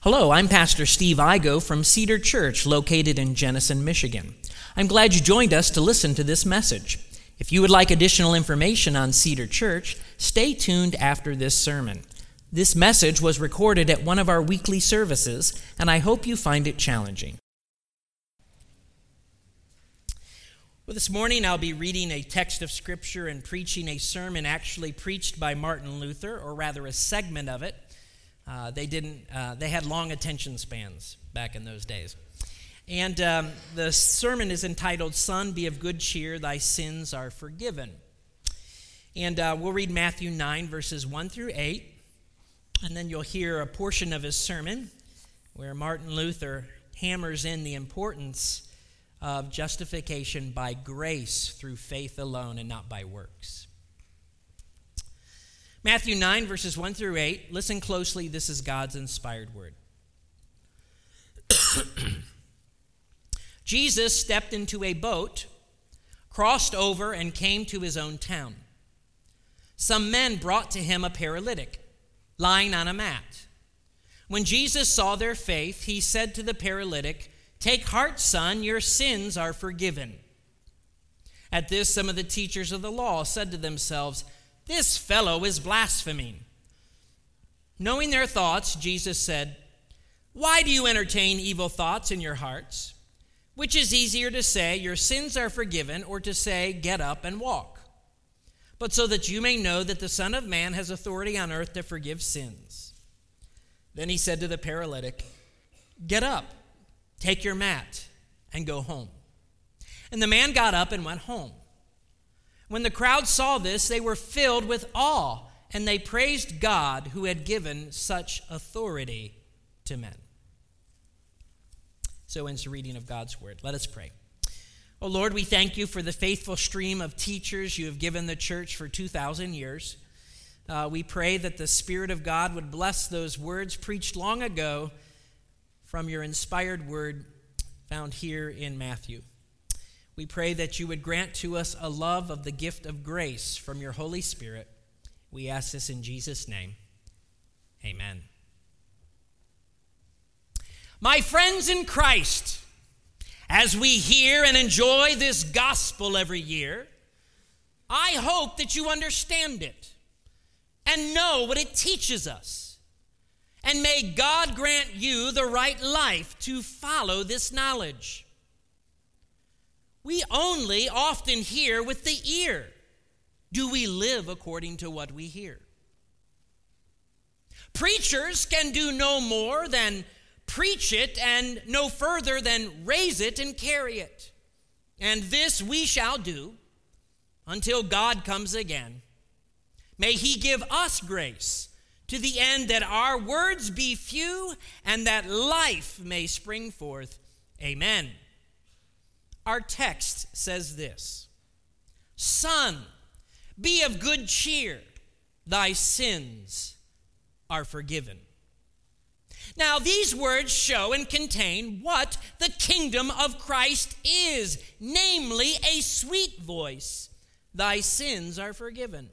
Hello, I'm Pastor Steve Igo from Cedar Church, located in Jenison, Michigan. I'm glad you joined us to listen to this message. If you would like additional information on Cedar Church, stay tuned after this sermon. This message was recorded at one of our weekly services, and I hope you find it challenging. Well, this morning I'll be reading a text of Scripture and preaching a sermon actually preached by Martin Luther, or rather a segment of it. They had long attention spans back in those days. And the sermon is entitled, "Son, be of good cheer, thy sins are forgiven." And we'll read Matthew 9, verses 1 through 8. And then you'll hear a portion of his sermon where Martin Luther hammers in the importance of justification by grace through faith alone and not by works. Matthew 9, verses 1 through 8. Listen closely. This is God's inspired word. Jesus stepped into a boat, crossed over, and came to his own town. Some men brought to him a paralytic, lying on a mat. When Jesus saw their faith, he said to the paralytic, "Take heart, son, your sins are forgiven." At this, some of the teachers of the law said to themselves, "This fellow is blaspheming." Knowing their thoughts, Jesus said, "Why do you entertain evil thoughts in your hearts? Which is easier to say, 'Your sins are forgiven,' or to say, 'Get up and walk'? But so that you may know that the Son of Man has authority on earth to forgive sins." Then he said to the paralytic, "Get up, take your mat, and go home." And the man got up and went home. When the crowd saw this, they were filled with awe, and they praised God who had given such authority to men. So ends the reading of God's word. Let us pray. Oh Lord, we thank you for the faithful stream of teachers you have given the church for 2,000 years. We pray that the Spirit of God would bless those words preached long ago from your inspired word found here in Matthew. We pray that you would grant to us a love of the gift of grace from your Holy Spirit. We ask this in Jesus' name. Amen. My friends in Christ, as we hear and enjoy this gospel every year, I hope that you understand it and know what it teaches us. And may God grant you the right life to follow this knowledge. We only often hear with the ear. Do we live according to what we hear? Preachers can do no more than preach it and no further than raise it and carry it. And this we shall do until God comes again. May he give us grace to the end that our words be few and that life may spring forth. Amen. Our text says this: "Son, be of good cheer, thy sins are forgiven." Now, these words show and contain what the kingdom of Christ is, namely a sweet voice. Thy sins are forgiven.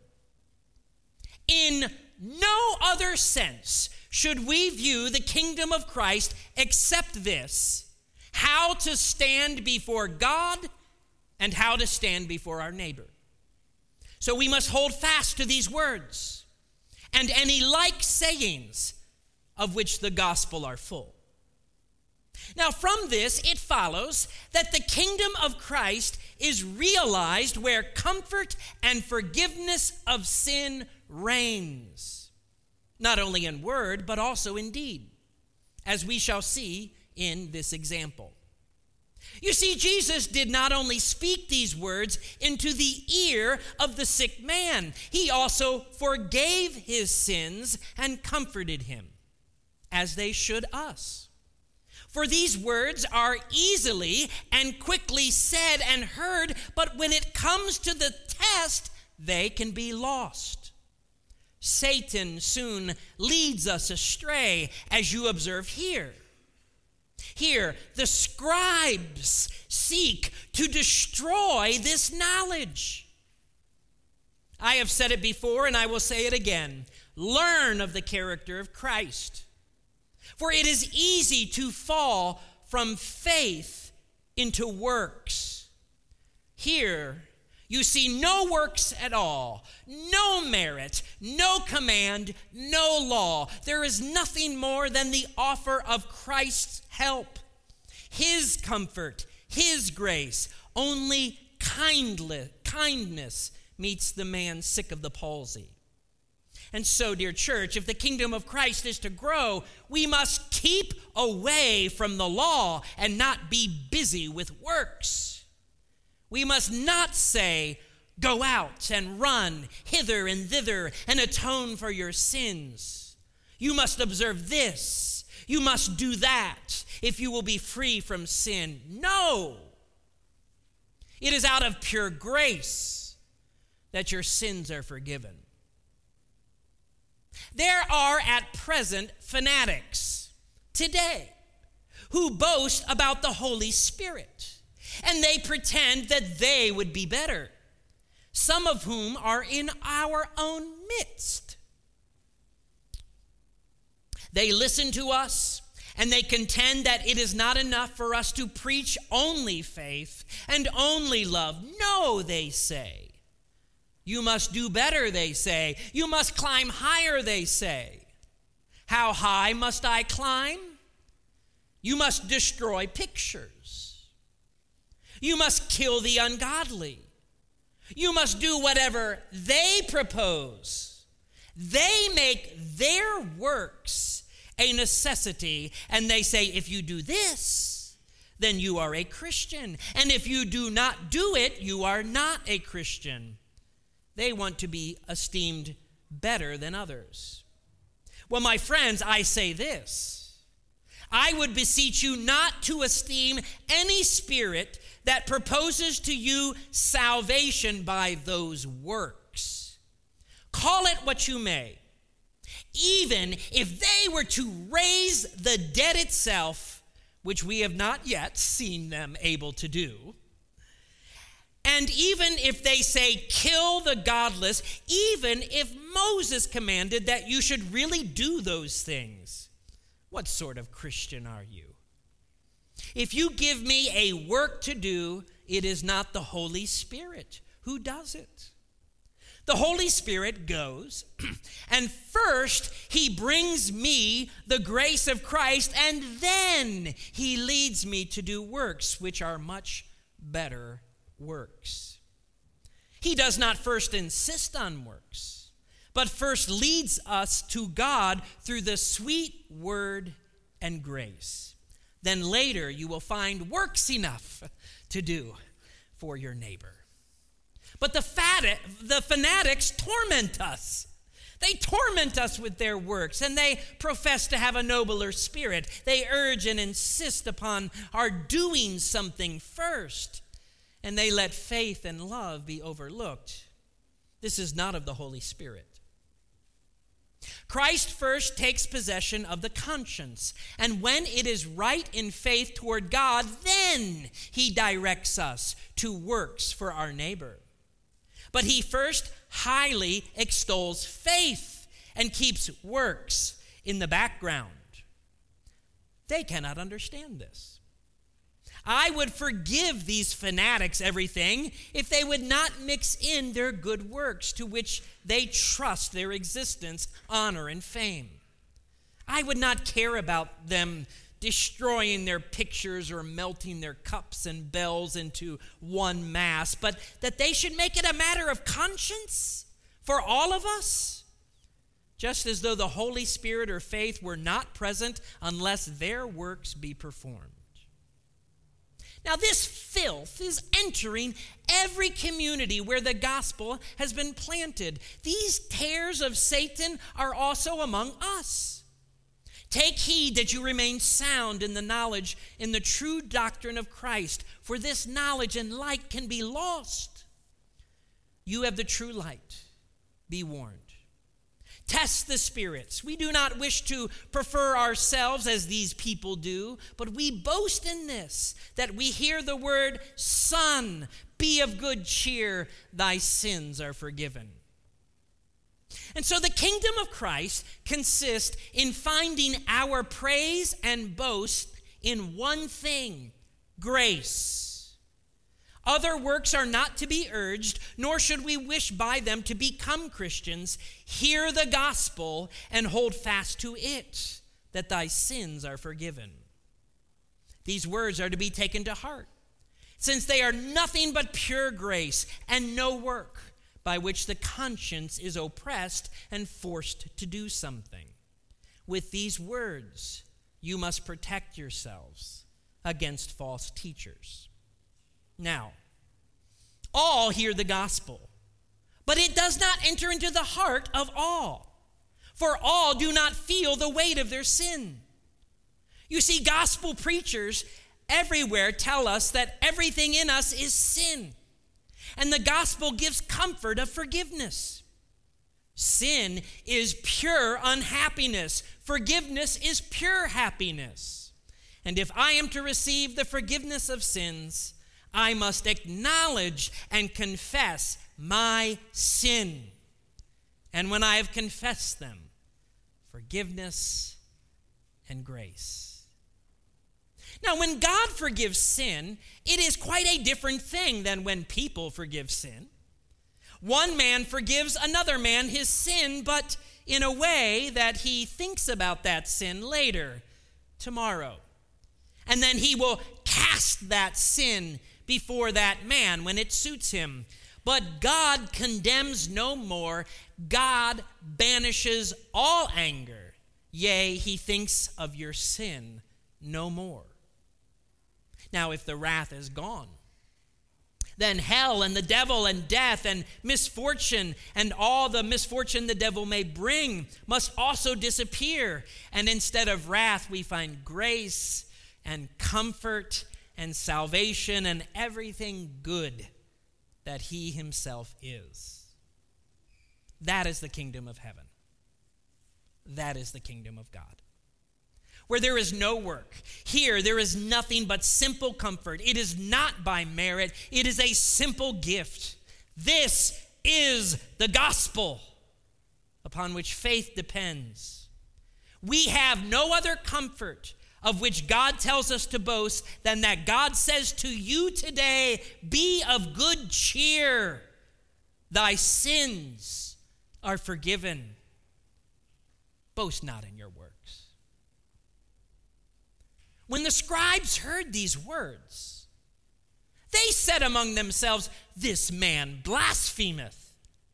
In no other sense should we view the kingdom of Christ except this: how to stand before God and how to stand before our neighbor. So we must hold fast to these words and any like sayings of which the gospel are full. Now, from this, it follows that the kingdom of Christ is realized where comfort and forgiveness of sin reigns, not only in word, but also in deed, as we shall see in this example. You see, Jesus did not only speak these words into the ear of the sick man, he also forgave his sins and comforted him, as they should us. For these words are easily and quickly said and heard, but when it comes to the test, they can be lost. Satan soon leads us astray, as you observe here. Here, the scribes seek to destroy this knowledge. I have said it before, and I will say it again. Learn of the character of Christ. For it is easy to fall from faith into works. Here you see no works at all, no merit, no command, no law. There is nothing more than the offer of Christ's help, his comfort, his grace. Only kindness meets the man sick of the palsy. And so, dear church, if the kingdom of Christ is to grow, we must keep away from the law and not be busy with works. We must not say, go out and run hither and thither and atone for your sins. You must observe this. You must do that if you will be free from sin. No. It is out of pure grace that your sins are forgiven. There are at present fanatics today who boast about the Holy Spirit, and they pretend that they would be better, some of whom are in our own midst. They listen to us, and they contend that it is not enough for us to preach only faith and only love. No, they say. You must do better, they say. You must climb higher, they say. How high must I climb? You must destroy pictures. You must kill the ungodly. You must do whatever they propose. They make their works a necessity, and they say, if you do this, then you are a Christian. And if you do not do it, you are not a Christian. They want to be esteemed better than others. Well, my friends, I say this. I would beseech you not to esteem any spirit that proposes to you salvation by those works. Call it what you may. Even if they were to raise the dead itself, which we have not yet seen them able to do, and even if they say, kill the godless, even if Moses commanded that you should really do those things, what sort of Christian are you? If you give me a work to do, it is not the Holy Spirit who does it. The Holy Spirit goes, and first he brings me the grace of Christ, and then he leads me to do works which are much better works. He does not first insist on works, but first leads us to God through the sweet word and grace. Then later you will find works enough to do for your neighbor. But the fanatics torment us. They torment us with their works, and they profess to have a nobler spirit. They urge and insist upon our doing something first, and they let faith and love be overlooked. This is not of the Holy Spirit. Christ first takes possession of the conscience, and when it is right in faith toward God, then he directs us to works for our neighbor. But he first highly extols faith and keeps works in the background. They cannot understand this. I would forgive these fanatics everything if they would not mix in their good works to which they trust their existence, honor, and fame. I would not care about them destroying their pictures or melting their cups and bells into one mass, but that they should make it a matter of conscience for all of us, just as though the Holy Spirit or faith were not present unless their works be performed. Now, this filth is entering every community where the gospel has been planted. These tares of Satan are also among us. Take heed that you remain sound in the knowledge, in the true doctrine of Christ, for this knowledge and light can be lost. You have the true light. Be warned. Test the spirits. We do not wish to prefer ourselves as these people do, but we boast in this, that we hear the word, Son, be of good cheer, thy sins are forgiven. And so the kingdom of Christ consists in finding our praise and boast in one thing: grace. Other works are not to be urged, nor should we wish by them to become Christians. Hear the gospel and hold fast to it, that thy sins are forgiven. These words are to be taken to heart, since they are nothing but pure grace and no work by which the conscience is oppressed and forced to do something. With these words, you must protect yourselves against false teachers. Now, all hear the gospel, but it does not enter into the heart of all, for all do not feel the weight of their sin. You see, gospel preachers everywhere tell us that everything in us is sin, and the gospel gives comfort of forgiveness. Sin is pure unhappiness. Forgiveness is pure happiness. And if I am to receive the forgiveness of sins, I must acknowledge and confess my sin. And when I have confessed them, forgiveness and grace. Now, when God forgives sin, it is quite a different thing than when people forgive sin. One man forgives another man his sin, but in a way that he thinks about that sin later, tomorrow. And then he will cast that sin before that man when it suits him. But God condemns no more. God banishes all anger. Yea, he thinks of your sin no more. Now, if the wrath is gone, then hell and the devil and death and misfortune and all the misfortune the devil may bring must also disappear. And instead of wrath, we find grace and comfort and salvation and everything good that he himself is. That is the kingdom of heaven. That is the kingdom of God, where there is no work. Here, there is nothing but simple comfort. It is not by merit. It is a simple gift. This is the gospel upon which faith depends. We have no other comfort of which God tells us to boast than that God says to you today, be of good cheer. Thy sins are forgiven. Boast not in your works. When the scribes heard these words, they said among themselves, this man blasphemeth.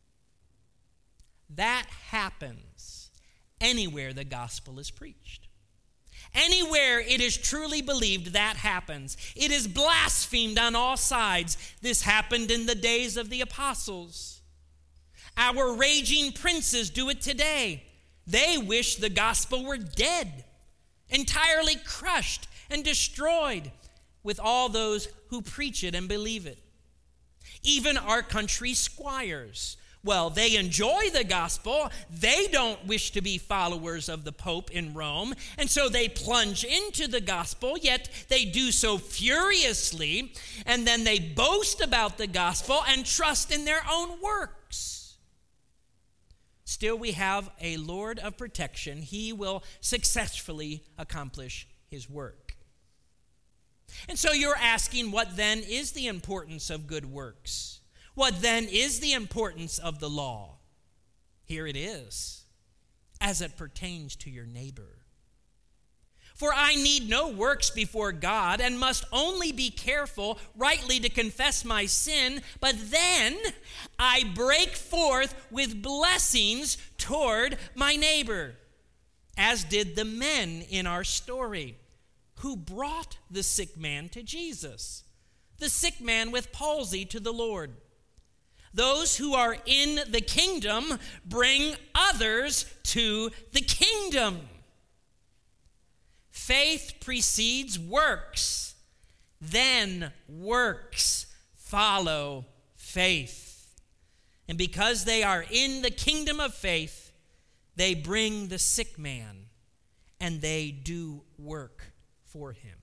That happens anywhere the gospel is preached. Anywhere it is truly believed, that happens. It is blasphemed on all sides. This happened in the days of the apostles. Our raging princes do it today. They wish the gospel were dead, entirely crushed and destroyed with all those who preach it and believe it. Even our country's squires, well, they enjoy the gospel. They don't wish to be followers of the Pope in Rome, and so they plunge into the gospel, yet they do so furiously, and then they boast about the gospel and trust in their own works. Still, we have a Lord of protection. He will successfully accomplish his work. And so you're asking, what then is the importance of good works? What then is the importance of the law? Here it is, as it pertains to your neighbor. For I need no works before God, and must only be careful rightly to confess my sin, but then I break forth with blessings toward my neighbor, as did the men in our story, who brought the sick man to Jesus, the sick man with palsy to the Lord. Those who are in the kingdom bring others to the kingdom. Faith precedes works, then works follow faith. And because they are in the kingdom of faith, they bring the sick man and they do work for him.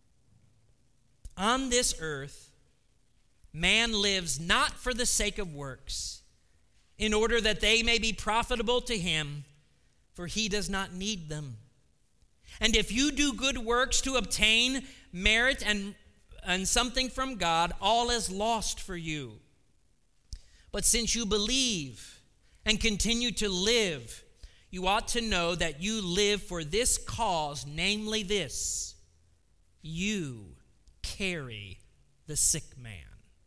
On this earth, man lives not for the sake of works, in order that they may be profitable to him, for he does not need them. And if you do good works to obtain merit and something from God, all is lost for you. But since you believe and continue to live, you ought to know that you live for this cause, namely this: you carry the sick man.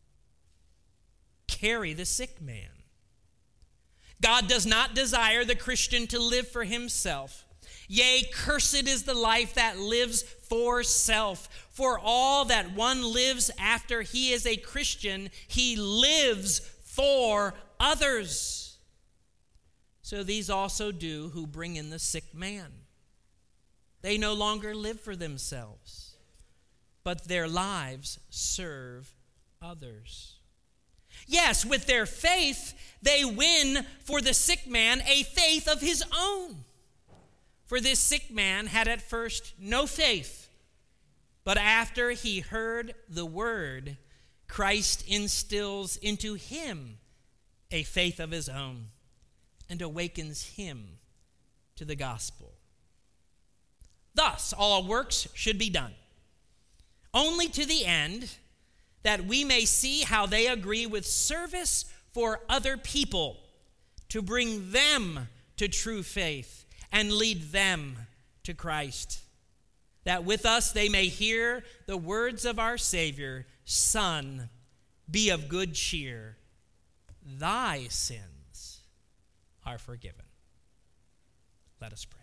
Carry the sick man. God does not desire the Christian to live for himself. Yea, cursed is the life that lives for self. For all that one lives after he is a Christian, he lives for others. So these also do who bring in the sick man. They no longer live for themselves, but their lives serve others. Yes, with their faith, they win for the sick man a faith of his own. For this sick man had at first no faith, but after he heard the word, Christ instills into him a faith of his own and awakens him to the gospel. Thus, all works should be done, only to the end that we may see how they agree with service for other people, to bring them to true faith and lead them to Christ, that with us they may hear the words of our Savior: Son, be of good cheer, thy sins are forgiven. Let us pray.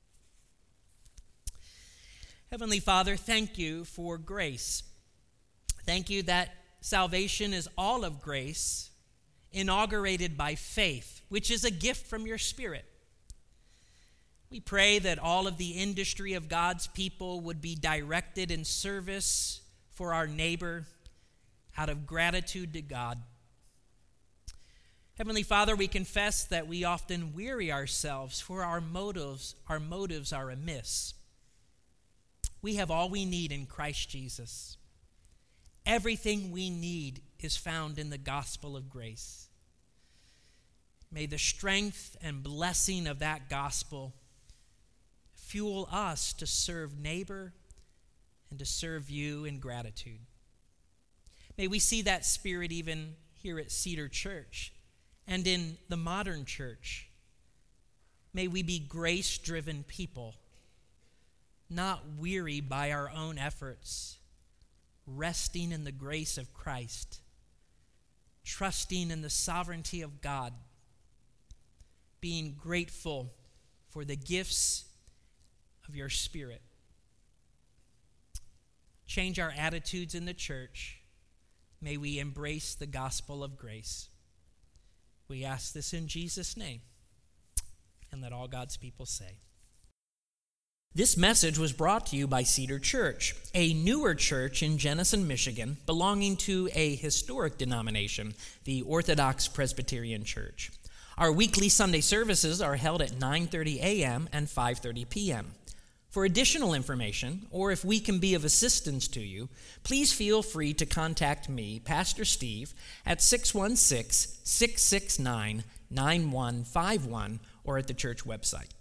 Heavenly Father, thank you for grace. Thank you that salvation is all of grace, inaugurated by faith, which is a gift from your Spirit. We pray that all of the industry of God's people would be directed in service for our neighbor out of gratitude to God. Heavenly Father, we confess that we often weary ourselves, for our motives are amiss. We have all we need in Christ Jesus. Everything we need is found in the gospel of grace. May the strength and blessing of that gospel fuel us to serve neighbor and to serve you in gratitude. May we see that spirit even here at Cedar Church and in the modern church. May we be grace-driven people, not weary by our own efforts, resting in the grace of Christ, trusting in the sovereignty of God, being grateful for the gifts of your Spirit. Change our attitudes in the church. May we embrace the gospel of grace. We ask this in Jesus' name, and let all God's people say. This message was brought to you by Cedar Church, a newer church in Jenison, Michigan, belonging to a historic denomination, the Orthodox Presbyterian Church. Our weekly Sunday services are held at 9:30 a.m. and 5:30 p.m. For additional information, or if we can be of assistance to you, please feel free to contact me, Pastor Steve, at 616-669-9151 or at the church website.